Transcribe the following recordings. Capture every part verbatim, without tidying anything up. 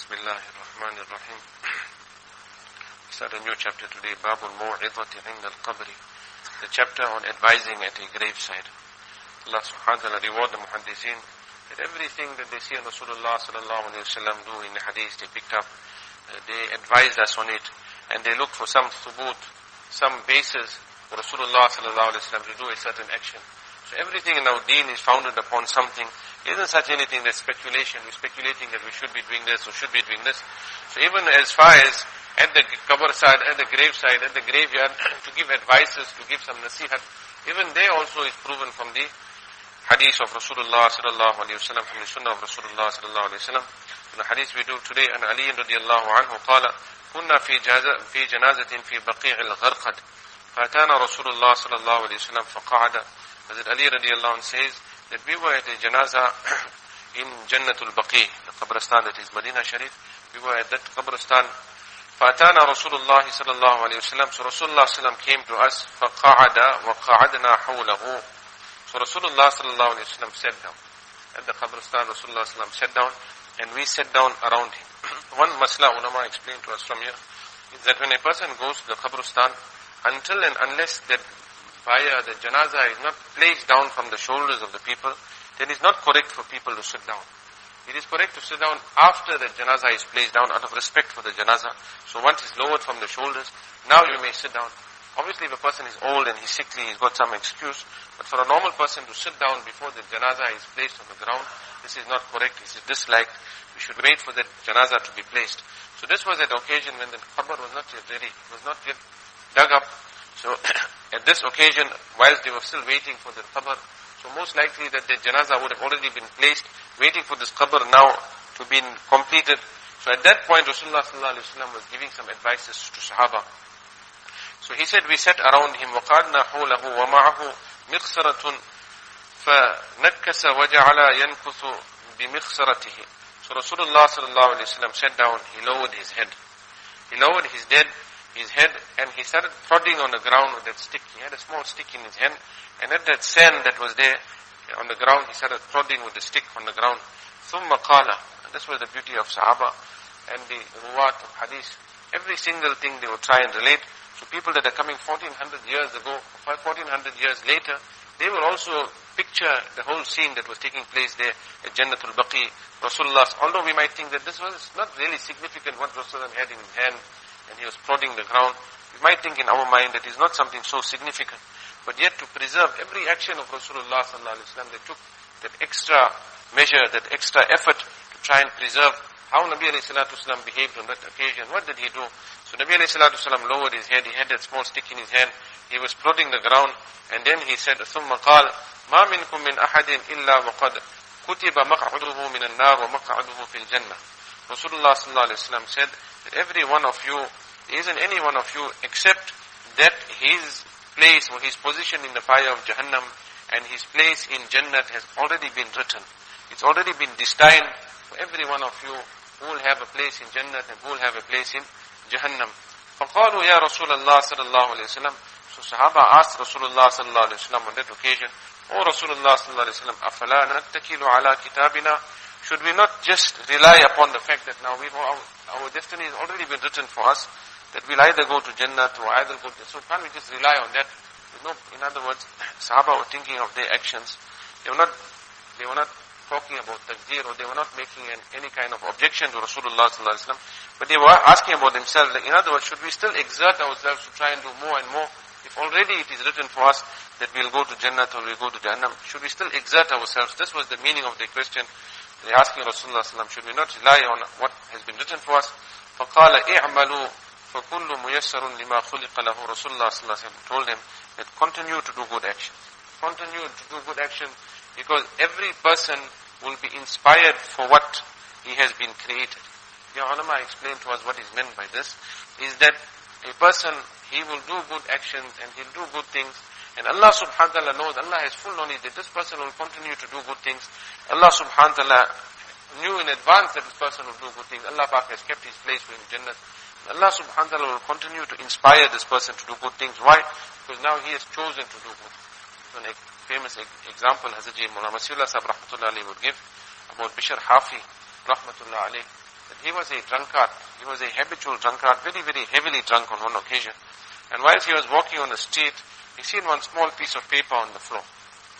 Bismillahir Rahmanir Rahim. We start a new chapter today, Babul Mu'idhati 'inda al-qabri, the chapter on advising at a graveside. Allah subhanahu wa ta'ala reward the muhaddithin that everything that they see Rasulullah sallallahu alayhi wa sallam do in the hadith, they picked up, uh, they advised us on it, and they look for some thubut, some basis for Rasulullah sallallahu alayhi wa sallam to do a certain action. So everything in our deen is founded upon something. There isn't such anything that's speculation. We're speculating that we should be doing this or should be doing this. So even as far as at the qabr side, at the grave side, at the graveyard, to give advices, to give some nasihat, even there also is proven from the hadith of Rasulullah sallallahu alayhi wa sallam, from the sunnah of Rasulullah sallallahu alayhi wa sallam. In the hadith we do today, an Ali radiyallahu anhu qala, كنا في في جنازة في بقيع الغرقد فأتانا رسول الله صلى الله عليه وسلم فقعد. Hazrat Ali radiallahu anh says that we were at a janazah in Jannatul Baqi, the Qabristan that is Medina Sharif. We were at that Qabristan. فَأَتَانَا رَسُولُ اللَّهِ صَلَى اللَّهُ عَلَيْهِ وسلم. So Rasulullah sallam came to us. فَقَعَدَ وَقَعَدْنَا حَوْلَهُ. So Rasulullah sallallahu alayhi wasallam sat down. At the Qabristan, Rasulullah sallam sat down and we sat down around him. One masla ulama explained to us from here is that when a person goes to the Qabristan, until and unless that fire, the janazah is not placed down from the shoulders of the people, then it's not correct for people to sit down. It is correct to sit down after the janazah is placed down out of respect for the janazah. So once it's lowered from the shoulders, now you may sit down. Obviously if a person is old and he's sickly, he's got some excuse, but for a normal person to sit down before the janazah is placed on the ground, this is not correct, this is disliked. We should wait for the janazah to be placed. So this was an occasion when the qabr was not yet ready, it was not yet dug up. So at this occasion, whilst they were still waiting for the qabr, so most likely that the janazah would have already been placed, waiting for this qabr now to be completed. So at that point, Rasulullah sallallahu alaihi wasallam was giving some advices to Sahaba. So he said, we sat around him, وَقَعْدْنَا حَوْلَهُ وَمَعَهُ مِغْسَرَةٌ فَنَكَّسَ وَجَعَلَ يَنْكُثُ بِمِغْسَرَتِهِ. So Rasulullah sallallahu alaihi wasallam sat down, he lowered his head. He lowered his head, his head, and he started prodding on the ground with that stick. He had a small stick in his hand, and at that sand that was there on the ground, he started prodding with the stick on the ground. ثُمَّ قَالَ. And this was the beauty of Sahaba and the ruwat of hadith. Every single thing they would try and relate. So people that are coming fourteen hundred years ago, fourteen hundred years later, they will also picture the whole scene that was taking place there at Jannatul Baqi. Rasulullah, although we might think that this was not really significant what Rasulullah had in his hand, and he was prodding the ground, we might think in our mind that is not something so significant. But yet to preserve every action of Rasulullah sallallahu alaihi wasallam, they took that extra measure, that extra effort to try and preserve how Nabi alayhi salatu wasallam behaved on that occasion. What did he do? So Nabi alayhi salatu wasallam lowered his head, he had that small stick in his hand, he was prodding the ground, and then he said, ثُمَّ قَالَ مَا مِنْكُم مِّنْ أَحَدٍ إِلَّا وَقَدْ كُتِبَ مَقْعُدُهُ مِنَ النَّارِ وَمَقْعُدُهُ فِي الْجَنَّةِ. Rasulullah sallallahu alaihi wasallam said that every one of you, there isn't any one of you except that his place or his position in the fire of Jahannam and his place in Jannat has already been written. It's already been destined for every one of you who will have a place in Jannat and who will have a place in Jahannam. فَقَالُوا يَا رَسُولَ اللَّهِ صَلَى اللَّهُ عَلَيْهِ وسلم. So Sahaba asked Rasulullah sallallahu alaihi wasallam on that occasion, O Rasulullah sallallahu alaihi wasallam, أَفَلَا نَتَّكِلُ عَلَى كِتَابِنَا. Should we not just rely upon the fact that now we've, our, our destiny has already been written for us, that we'll either go to Jannah or either go to... So can't we just rely on that? You know, in other words, Sahaba were thinking of their actions. They were not, they were not talking about taqdeer, or they were not making an, any kind of objection to Rasulullah sallallahu alaihi wasallam, but they were asking about themselves. Like, in other words, should we still exert ourselves to try and do more and more? If already it is written for us that we'll go to Jannah or we'll go to Jahannam, should we still exert ourselves? This was the meaning of their question. They're asking Rasulullah sallallahu alaihi wasallam, should we not rely on what has been written for us? فَقَالَ اِعْمَلُوا فَكُلُّ مُيَسَّرٌ لِمَا خُلِقَ لَهُ. Rasulullah sallallahu alaihi wasallam told them that continue to do good action. Continue to do good action, because every person will be inspired for what he has been created. The ulama explained to us what is meant by this, is that a person, he will do good actions and he'll do good things, and Allah subhanahu wa ta'ala knows, Allah has full knowledge that this person will continue to do good things. Allah subhanahu wa ta'ala knew in advance that this person will do good things. Allah Pak has kept his place for him, Jannah. Allah subhanahu wa ta'ala will continue to inspire this person to do good things. Why? Because now he has chosen to do good. So an famous example Hazrat Maulana Masihullah Sahib rahmatullah alayhi would give about Bishr Hafi rahmatullah alayhi. that he was a drunkard. He was a habitual drunkard, very, very heavily drunk on one occasion. And whilst he was walking on the street, he seen one small piece of paper on the floor.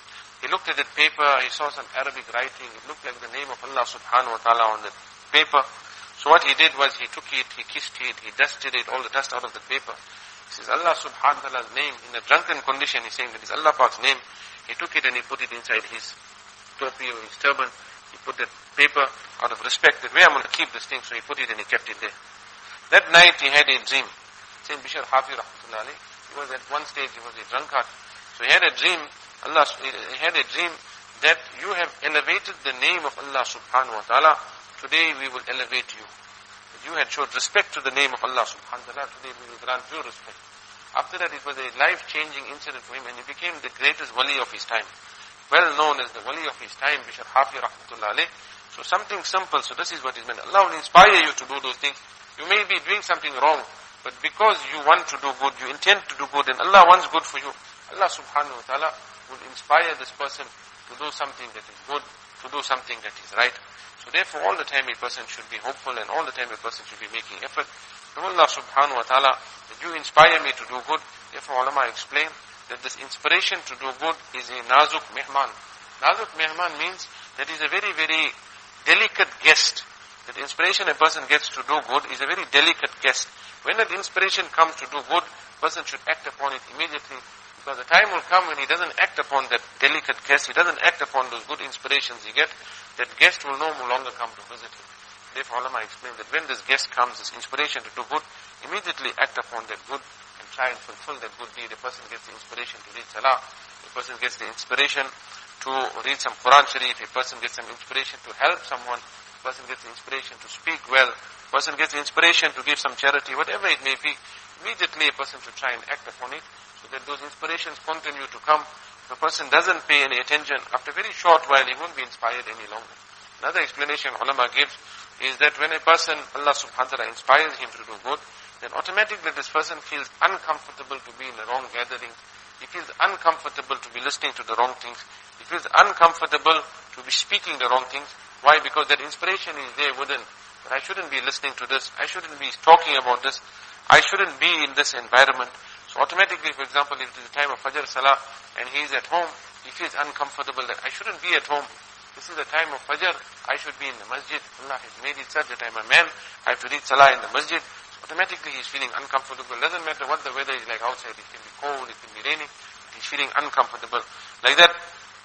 He looked at that paper, he saw some Arabic writing. It looked like the name of Allah subhanahu wa ta'ala on the paper. So what he did was he took it, he kissed it, he dusted it, all the dust out of the paper. He says Allah subhanahu wa ta'ala's name. In a drunken condition, he's saying that it's Allah Pak's name. He took it and he put it inside his topi or his turban. He put that paper out of respect that where I'm going to keep this thing, so he put it and he kept it there. That night he had a dream. Sayyid Bishr Hafi rahmatullah alayhi, he was at one stage, he was a drunkard. So he had a dream, Allah, he had a dream that you have elevated the name of Allah subhanahu wa ta'ala. Today we will elevate you. That you had showed respect to the name of Allah subhanahu wa ta'ala. Today we will grant you respect. After that it was a life-changing incident for him, and he became the greatest wali of his time. Well known as the wali of his time, Bishr Hafi rahmatullah alayhi. So something simple, so this is what is meant. Allah will inspire you to do those things. You may be doing something wrong, but because you want to do good, you intend to do good, and Allah wants good for you, Allah subhanahu wa ta'ala will inspire this person to do something that is good, to do something that is right. So therefore all the time a person should be hopeful, and all the time a person should be making effort. And Allah subhanahu wa ta'ala, that you inspire me to do good. Therefore ulama explain that this inspiration to do good is a nazuk mehman. Nazuk mehman means that is a very, very delicate guest. That inspiration a person gets to do good is a very delicate guest. When that inspiration comes to do good, a person should act upon it immediately, because the time will come when he doesn't act upon that delicate guest, he doesn't act upon those good inspirations he gets, that guest will no longer come to visit him. Therefore ulama explain that when this guest comes, this inspiration to do good, immediately act upon that good and try and fulfill that good deed. A person gets the inspiration to read salah, a person gets the inspiration to read some Quran Sharif, a person gets some inspiration to help someone, a person gets the inspiration to speak well, a person gets the inspiration to give some charity, whatever it may be, immediately a person should try and act upon it, so that those inspirations continue to come. If a person doesn't pay any attention, after a very short while he won't be inspired any longer. Another explanation ulama gives is that when a person, Allah subhanahu wa ta'ala inspires him to do good, then automatically this person feels uncomfortable to be in the wrong gathering. He feels uncomfortable to be listening to the wrong things. He feels uncomfortable to be speaking the wrong things. Why? Because that inspiration is there within. That I shouldn't be listening to this. I shouldn't be talking about this. I shouldn't be in this environment. So automatically, for example, if it is the time of Fajr Salah and he is at home, he feels uncomfortable that I shouldn't be at home. This is the time of Fajr. I should be in the masjid. Allah has made it such that I'm a man. I have to read Salah in the masjid. So automatically he's feeling uncomfortable. Doesn't matter what the weather is like outside. It can be cold, it can be raining. He's feeling uncomfortable. Like that,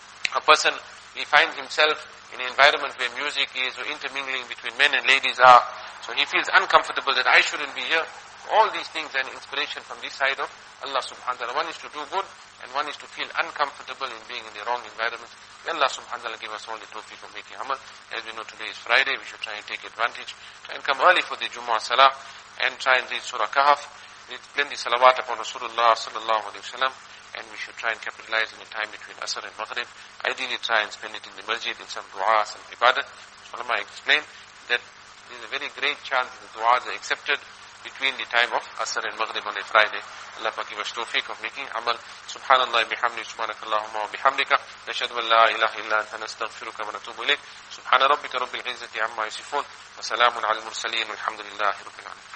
a person, he finds himself in an environment where music is, or intermingling between men and ladies are. So he feels uncomfortable that I shouldn't be here. All these things are an inspiration from this side of Allah subhanahu wa ta'ala. One is to do good, and one is to feel uncomfortable in being in the wrong environment. May Allah subhanahu wa ta'ala give us all the tawfiq of making amal. As we know, today is Friday, we should try and take advantage. Try and come early for the Jumu'ah Salah, and try and read Surah Kahf. Read plenty salawat upon Rasulullah sallallahu alayhi wa sallam. And we should try and capitalize on the time between Asr and Maghrib. Ideally try and spend it in the masjid, in some dua, some ibadat. So ulama explained that there is a very great chance that the du'as are accepted between the time of Asr and Maghrib on a Friday. Allah give us tawfiq of making amal. Subhanallah bihamdi, subhanakallahumma wa bihamdika. Nashhadu an la ilaha illa anta nastaghfiruka wa natubu ilayk. Subhana rabbika rabbil izzati amma yasifun. Wa salamun ala al-mursaleen walhamdulillahi rabbil alamin.